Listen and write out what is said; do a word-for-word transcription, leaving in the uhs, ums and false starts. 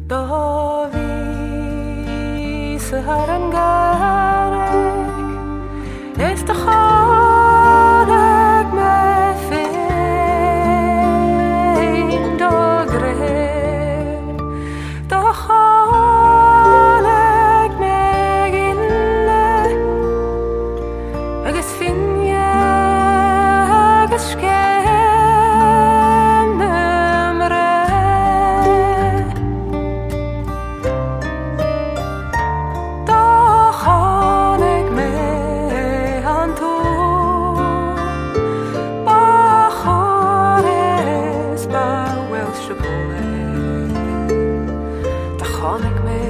Davi se har en garek es de garek med fein dagre da garek meg ille agus finje agus skemre da garek meg han to ba gares ba wel shapole da garek meg